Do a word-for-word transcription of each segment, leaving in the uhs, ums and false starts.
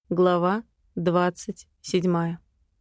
Глава двадцать седьмая.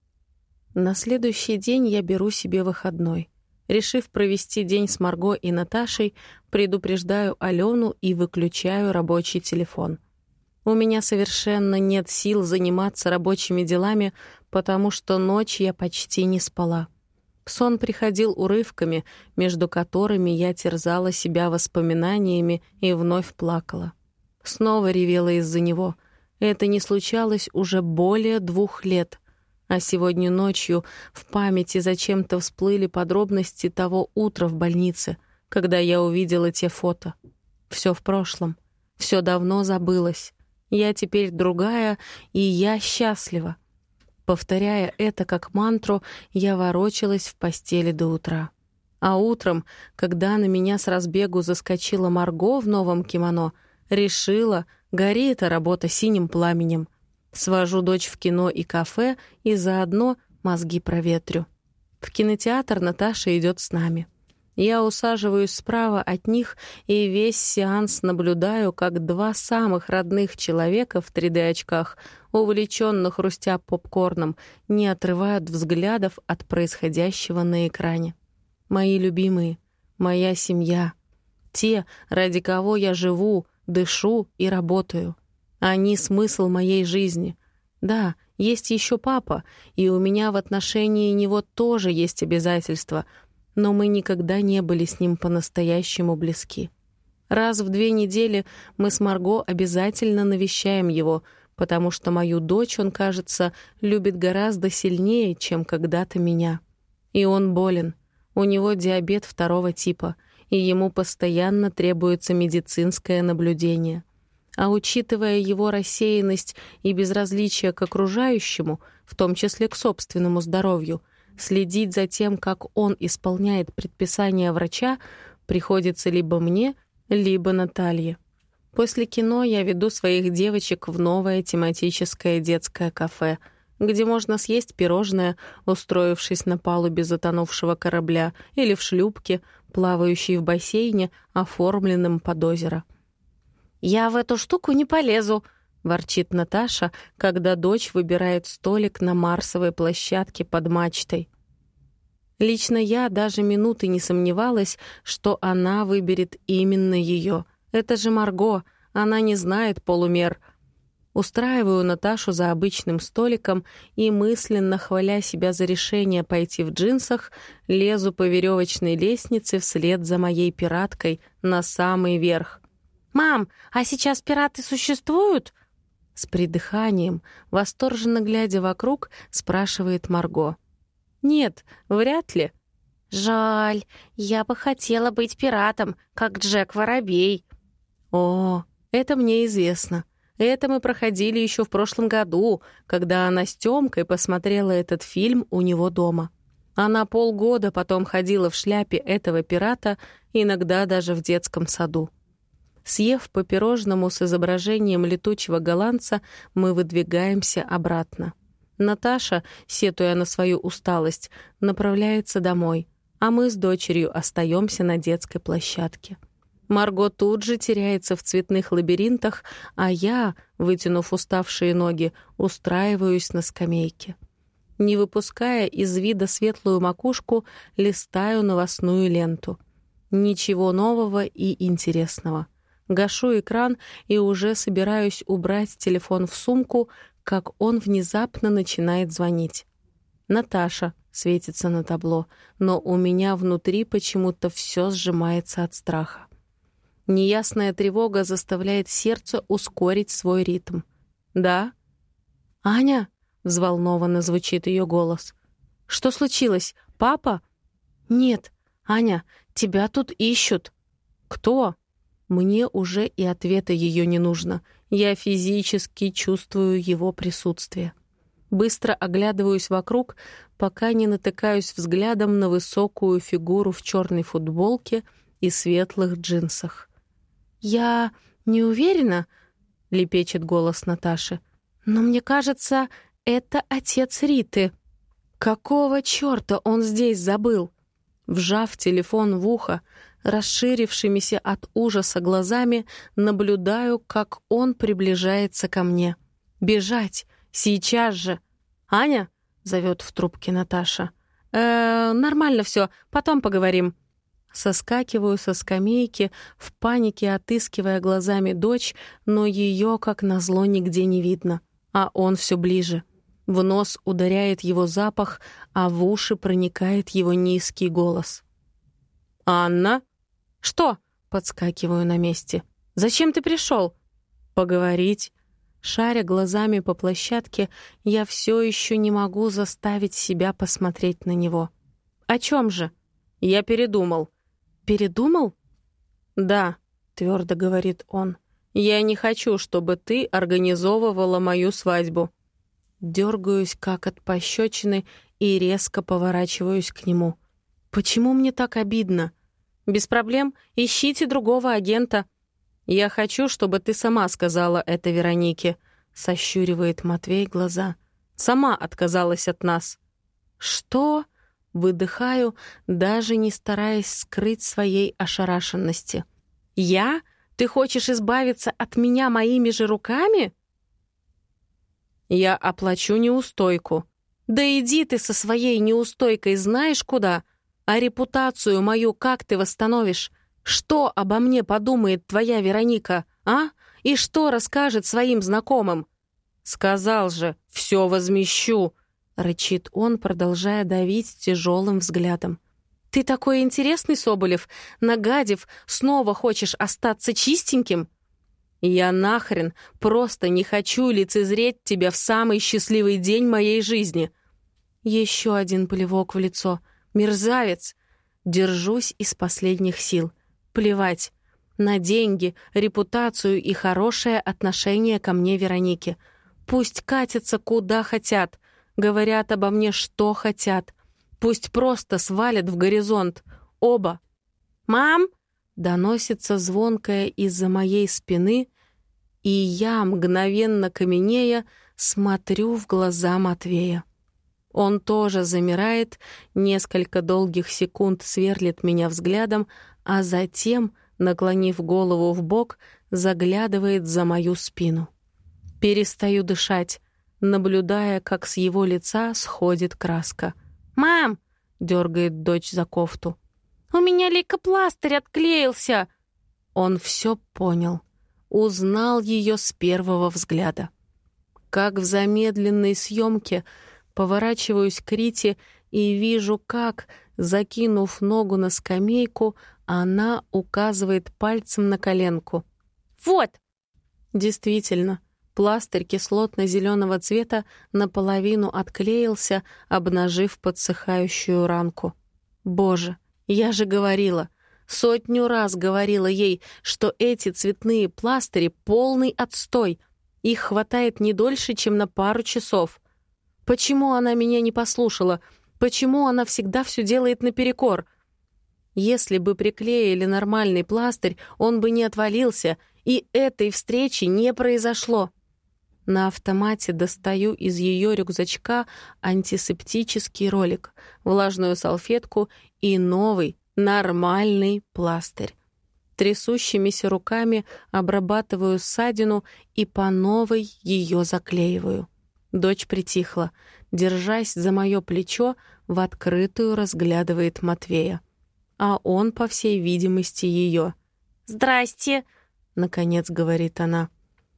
На следующий день я беру себе выходной. Решив провести день с Марго и Наташей, предупреждаю Алену и выключаю рабочий телефон. У меня совершенно нет сил заниматься рабочими делами, потому что ночь я почти не спала. Сон приходил урывками, между которыми я терзала себя воспоминаниями и вновь плакала. Снова ревела из-за него. Это не случалось уже более двух лет. А сегодня ночью в памяти зачем-то всплыли подробности того утра в больнице, когда я увидела те фото. Все в прошлом. Все давно забылось. Я теперь другая, и я счастлива. Повторяя это как мантру, я ворочалась в постели до утра. А утром, когда на меня с разбегу заскочила Марго в новом кимоно, решила, гори эта работа синим пламенем. Свожу дочь в кино и кафе и заодно мозги проветрю. В кинотеатр Наташа идет с нами. Я усаживаюсь справа от них и весь сеанс наблюдаю, как два самых родных человека в три дэ-очках, увлеченно хрустя попкорном, не отрывают взглядов от происходящего на экране. Мои любимые, моя семья, те, ради кого я живу, дышу и работаю. Они — смысл моей жизни. Да, есть еще папа, и у меня в отношении него тоже есть обязательства, но мы никогда не были с ним по-настоящему близки. Раз в две недели мы с Марго обязательно навещаем его, потому что мою дочь он, кажется, любит гораздо сильнее, чем когда-то меня. И он болен. У него диабет второго типа, и ему постоянно требуется медицинское наблюдение. А учитывая его рассеянность и безразличие к окружающему, в том числе к собственному здоровью, следить за тем, как он исполняет предписания врача, приходится либо мне, либо Наталье. После кино я веду своих девочек в новое тематическое детское кафе, где можно съесть пирожное, устроившись на палубе затонувшего корабля, или в шлюпке, плавающей в бассейне, оформленном под озеро. «Я в эту штуку не полезу», — ворчит Наташа, когда дочь выбирает столик на марсовой площадке под мачтой. Лично я даже минуты не сомневалась, что она выберет именно ее. Это же Марго, она не знает полумер. Устраиваю Наташу за обычным столиком и, мысленно хваля себя за решение пойти в джинсах, лезу по веревочной лестнице вслед за моей пираткой на самый верх. «Мам, а сейчас пираты существуют?» С придыханием, восторженно глядя вокруг, спрашивает Марго. «Нет, вряд ли». «Жаль, я бы хотела быть пиратом, как Джек Воробей». «О, это мне известно. Это мы проходили еще в прошлом году, когда она с Тёмкой посмотрела этот фильм у него дома. Она полгода потом ходила в шляпе этого пирата, иногда даже в детском саду». Съев по пирожному с изображением летучего голландца, мы выдвигаемся обратно. Наташа, сетуя на свою усталость, направляется домой, а мы с дочерью остаемся на детской площадке. Марго тут же теряется в цветных лабиринтах, а я, вытянув уставшие ноги, устраиваюсь на скамейке. Не выпуская из вида светлую макушку, листаю новостную ленту. Ничего нового и интересного. Гашу экран и уже собираюсь убрать телефон в сумку, как он внезапно начинает звонить. «Наташа», — светится на табло, но у меня внутри почему-то все сжимается от страха. Неясная тревога заставляет сердце ускорить свой ритм. «Да?» «Аня?» — взволнованно звучит ее голос. «Что случилось? Папа?» «Нет, Аня, тебя тут ищут». «Кто?» Мне уже и ответа ее не нужно. Я физически чувствую его присутствие. Быстро оглядываюсь вокруг, пока не натыкаюсь взглядом на высокую фигуру в черной футболке и светлых джинсах. «Я не уверена», — лепечет голос Наташи, «но мне кажется, это отец Риты». «Какого черта он здесь забыл?» Вжав телефон в ухо, расширившимися от ужаса глазами, наблюдаю, как он приближается ко мне. Бежать! Сейчас же! «Аня?» — зовет в трубке Наташа. «Э, нормально все, потом поговорим». Соскакиваю со скамейки, в панике отыскивая глазами дочь, но ее, как назло, нигде не видно, а он все ближе. В нос ударяет его запах, а в уши проникает его низкий голос. «Анна?» «Что?» — подскакиваю на месте. «Зачем ты пришел?» «Поговорить». Шаря глазами по площадке, я все еще не могу заставить себя посмотреть на него. «О чем же?» «Я передумал». «Передумал?» «Да», — твердо говорит он. «Я не хочу, чтобы ты организовывала мою свадьбу». Дергаюсь, как от пощечины, и резко поворачиваюсь к нему. «Почему мне так обидно?» «Без проблем, ищите другого агента». «Я хочу, чтобы ты сама сказала это Веронике», — сощуривает Матвей глаза. «Сама отказалась от нас». «Что?» — выдыхаю, даже не стараясь скрыть своей ошарашенности. «Я? Ты хочешь избавиться от меня моими же руками?» «Я оплачу неустойку». «Да иди ты со своей неустойкой знаешь куда? А репутацию мою как ты восстановишь? Что обо мне подумает твоя Вероника, а? И что расскажет своим знакомым?» «Сказал же, все возмещу», — рычит он, продолжая давить тяжелым взглядом. «Ты такой интересный, Соболев, нагадив, снова хочешь остаться чистеньким?» «Я нахрен просто не хочу лицезреть тебя в самый счастливый день моей жизни». Еще один плевок в лицо. «Мерзавец!» Держусь из последних сил. Плевать. На деньги, репутацию и хорошее отношение ко мне Вероники. Пусть катятся куда хотят, говорят обо мне что хотят. Пусть просто свалят в горизонт. Оба. «Мам!» — доносится звонкое из-за моей спины, и я, мгновенно каменея, смотрю в глаза Матвея. Он тоже замирает, несколько долгих секунд сверлит меня взглядом, а затем, наклонив голову вбок, заглядывает за мою спину. Перестаю дышать, наблюдая, как с его лица сходит краска. «Мам!» — дергает дочь за кофту. «У меня лейкопластырь отклеился!» Он все понял. Узнал ее с первого взгляда. Как в замедленной съемке поворачиваюсь к Рите и вижу, как, закинув ногу на скамейку, она указывает пальцем на коленку. «Вот!» Действительно, пластырь кислотно-зеленого цвета наполовину отклеился, обнажив подсыхающую ранку. «Боже, я же говорила, сотню раз говорила ей, что эти цветные пластыри — полный отстой. Их хватает не дольше, чем на пару часов. Почему она меня не послушала? Почему она всегда все делает наперекор? Если бы приклеили нормальный пластырь, он бы не отвалился, и этой встречи не произошло». На автомате достаю из ее рюкзачка антисептический ролик, влажную салфетку и новый, нормальный пластырь. Трясущимися руками обрабатываю ссадину и по новой ее заклеиваю. Дочь притихла, держась за мое плечо, в открытую разглядывает Матвея. А он, по всей видимости, ее. «Здрасте!» — наконец говорит она.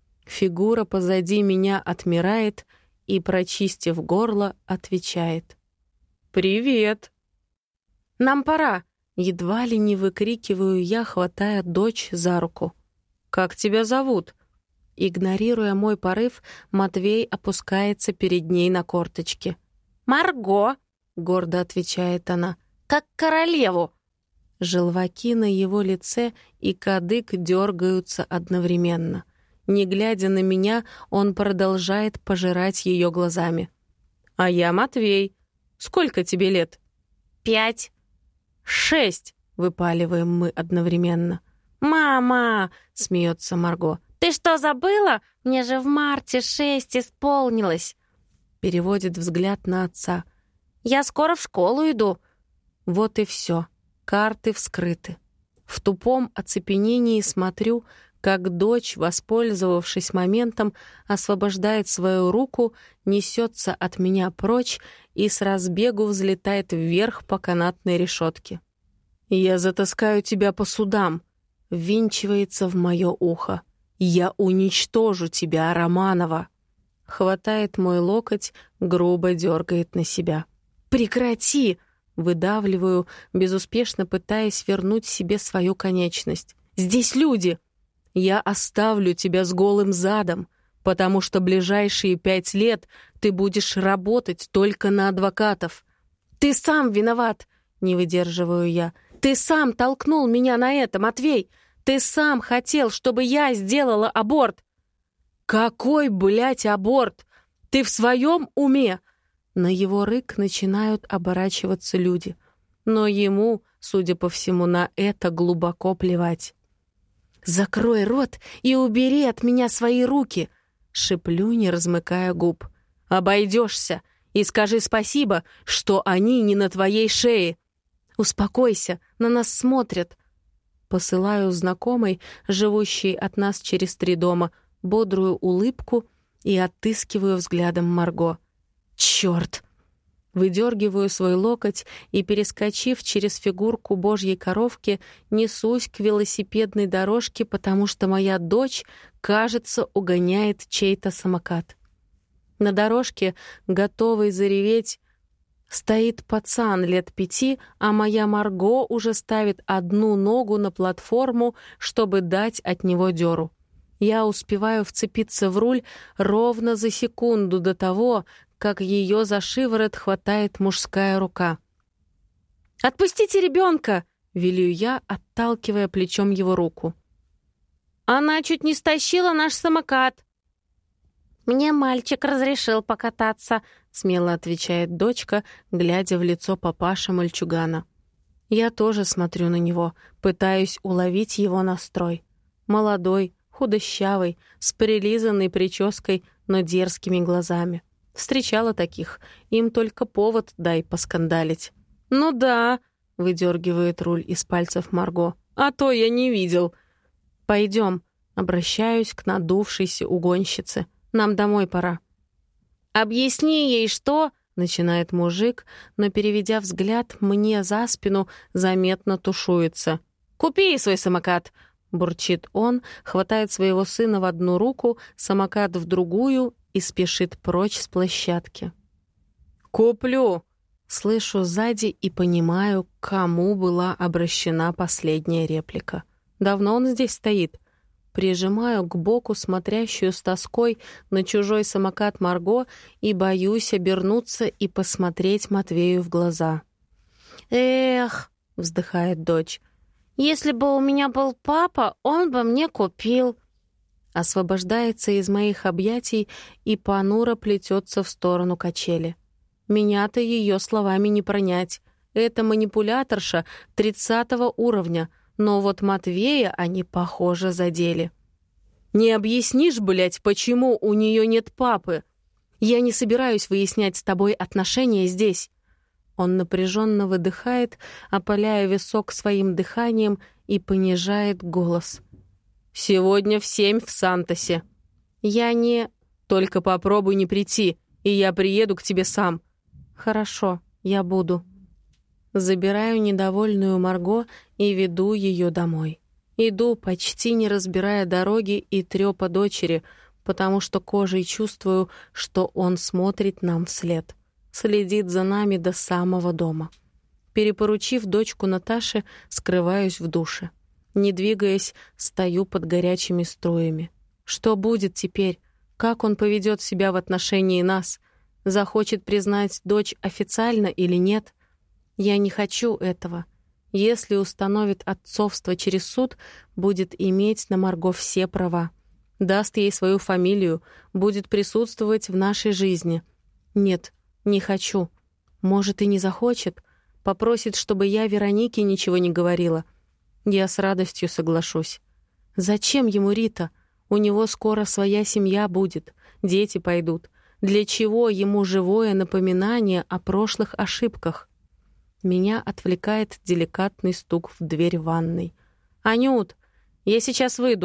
Фигура позади меня отмирает и, прочистив горло, отвечает. «Привет!» «Нам пора!» — едва ли не выкрикиваю я, хватая дочь за руку. «Как тебя зовут?» Игнорируя мой порыв, Матвей опускается перед ней на корточки. «Марго!» — гордо отвечает она. «Как королеву!» Желваки на его лице и кадык дергаются одновременно. Не глядя на меня, он продолжает пожирать ее глазами. «А я Матвей. Сколько тебе лет?» «Пять». «Шесть», — выпаливаем мы одновременно. «Мама!» — смеется Марго. «Ты что, забыла? Мне же в марте шесть исполнилось!» Переводит взгляд на отца. «Я скоро в школу иду». Вот и все. Карты вскрыты. В тупом оцепенении смотрю, как дочь, воспользовавшись моментом, освобождает свою руку, несется от меня прочь и с разбегу взлетает вверх по канатной решетке. «Я затаскаю тебя по судам», — ввинчивается в мое ухо. «Я уничтожу тебя, Романова!» Хватает мой локоть, грубо дергает на себя. «Прекрати!» — выдавливаю, безуспешно пытаясь вернуть себе свою конечность. «Здесь люди!» «Я оставлю тебя с голым задом, потому что ближайшие пять лет ты будешь работать только на адвокатов». «Ты сам виноват!» — не выдерживаю я. «Ты сам толкнул меня на это, Матвей! Ты сам хотел, чтобы я сделала аборт!» «Какой, блядь, аборт? Ты в своем уме?» На его рык начинают оборачиваться люди. Но ему, судя по всему, на это глубоко плевать. «Закрой рот и убери от меня свои руки!» — шеплю, не размыкая губ. «Обойдешься и скажи спасибо, что они не на твоей шее!» «Успокойся, на нас смотрят!» Посылаю знакомой, живущей от нас через три дома, бодрую улыбку и отыскиваю взглядом Марго. «Чёрт!» Выдергиваю свой локоть и, перескочив через фигурку божьей коровки, несусь к велосипедной дорожке, потому что моя дочь, кажется, угоняет чей-то самокат. На дорожке, готовый зареветь, стоит пацан лет пяти, а моя Марго уже ставит одну ногу на платформу, чтобы дать от него дёру. Я успеваю вцепиться в руль ровно за секунду до того, как ее за шиворот хватает мужская рука. «Отпустите ребенка!» — велю я, отталкивая плечом его руку. «Она чуть не стащила наш самокат!» «Мне мальчик разрешил покататься», — смело отвечает дочка, глядя в лицо папаши мальчугана. Я тоже смотрю на него, пытаюсь уловить его настрой. Молодой, худощавый, с прилизанной прической, но дерзкими глазами. Встречала таких, им только повод дай поскандалить. «Ну да», — выдергивает руль из пальцев Марго, «а то я не видел». «Пойдем», — обращаюсь к надувшейся угонщице. «Нам домой пора». «Объясни ей, что...» — начинает мужик, но, переведя взгляд мне за спину, заметно тушуется. «Купи ей свой самокат», — бурчит он, хватает своего сына в одну руку, самокат в другую и спешит прочь с площадки. «Куплю!» — слышу сзади и понимаю, к кому была обращена последняя реплика. Давно он здесь стоит. Прижимаю к боку смотрящую с тоской на чужой самокат Марго и боюсь обернуться и посмотреть Матвею в глаза. «Эх!» — вздыхает дочь. «Если бы у меня был папа, он бы мне купил». Освобождается из моих объятий и понуро плетется в сторону качели. Меня-то ее словами не пронять. Это манипуляторша тридцатого уровня, но вот Матвея они, похоже, задели. «Не объяснишь, блядь, почему у нее нет папы? Я не собираюсь выяснять с тобой отношения здесь». Он напряженно выдыхает, опаляя висок своим дыханием, и понижает голос. «Сегодня в семь в Сантосе. Я не... Только попробуй не прийти, и я приеду к тебе сам». «Хорошо, я буду». Забираю недовольную Марго и веду ее домой. Иду, почти не разбирая дороги и трёпа дочери, потому что кожей чувствую, что он смотрит нам вслед. Следит за нами до самого дома. Перепоручив дочку Наташе, скрываюсь в душе. Не двигаясь, стою под горячими струями. Что будет теперь? Как он поведет себя в отношении нас? Захочет признать дочь официально или нет? Я не хочу этого. Если установит отцовство через суд, будет иметь на Марго все права. Даст ей свою фамилию, будет присутствовать в нашей жизни. Нет, не хочу. Может, и не захочет. Попросит, чтобы я Веронике ничего не говорила. Я с радостью соглашусь. Зачем ему Рита? У него скоро своя семья будет, дети пойдут. Для чего ему живое напоминание о прошлых ошибках? Меня отвлекает деликатный стук в дверь ванной. «Анют, я сейчас выйду.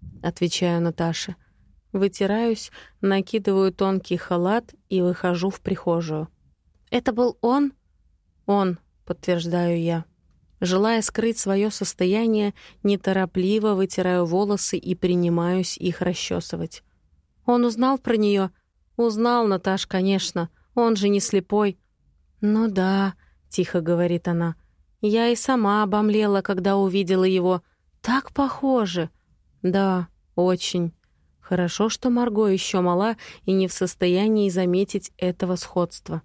— отвечаю Наташе. Вытираюсь, накидываю тонкий халат и выхожу в прихожую. «Это был он?» «Он», — подтверждаю я. Желая скрыть свое состояние, неторопливо вытираю волосы и принимаюсь их расчесывать. «Он узнал про нее?» «Узнал, Наташ, конечно. Он же не слепой». «Ну да», — тихо говорит она. «Я и сама обомлела, когда увидела его. Так похоже». «Да, очень. Хорошо, что Марго еще мала и не в состоянии заметить этого сходства».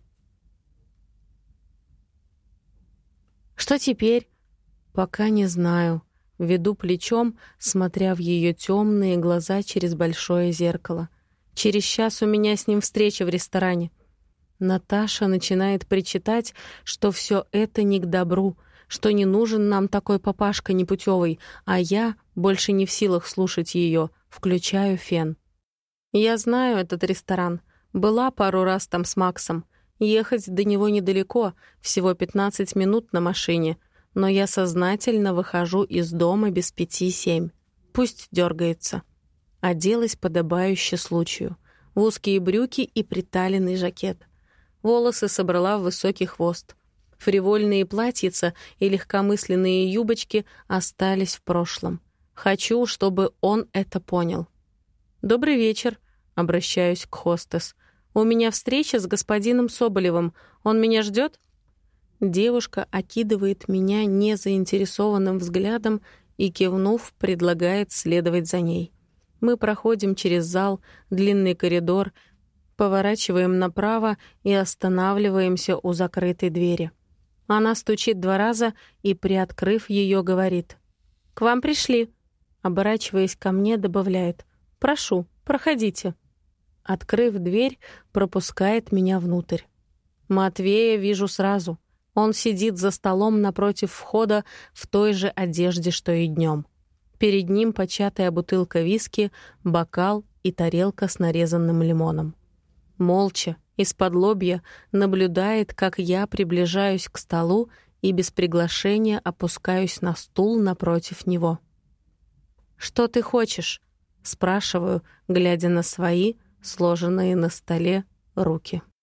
«Что теперь?» «Пока не знаю». Веду плечом, смотря в ее темные глаза через большое зеркало. «Через час у меня с ним встреча в ресторане». Наташа начинает причитать, что все это не к добру, что не нужен нам такой папашка непутевый, а я, больше не в силах слушать ее, включаю фен. Я знаю этот ресторан. Была пару раз там с Максом. Ехать до него недалеко, всего пятнадцать минут на машине, но я сознательно выхожу из дома без пяти семь. Пусть дергается. Оделась подобающе случаю. В узкие брюки и приталенный жакет. Волосы собрала в высокий хвост. Фривольные платьица и легкомысленные юбочки остались в прошлом. Хочу, чтобы он это понял. «Добрый вечер», — обращаюсь к хостес. «У меня встреча с господином Соболевым. Он меня ждет?» Девушка окидывает меня незаинтересованным взглядом и, кивнув, предлагает следовать за ней. Мы проходим через зал, длинный коридор, поворачиваем направо и останавливаемся у закрытой двери. Она стучит два раза и, приоткрыв ее, говорит: «К вам пришли». Оборачиваясь ко мне, добавляет: «Прошу, проходите». Открыв дверь, пропускает меня внутрь. Матвея вижу сразу. Он сидит за столом напротив входа в той же одежде, что и днем. Перед ним початая бутылка виски, бокал и тарелка с нарезанным лимоном. Молча, из-под лобья, наблюдает, как я приближаюсь к столу и без приглашения опускаюсь на стул напротив него. «Что ты хочешь?» — спрашиваю, глядя на свои, сложенные на столе, руки.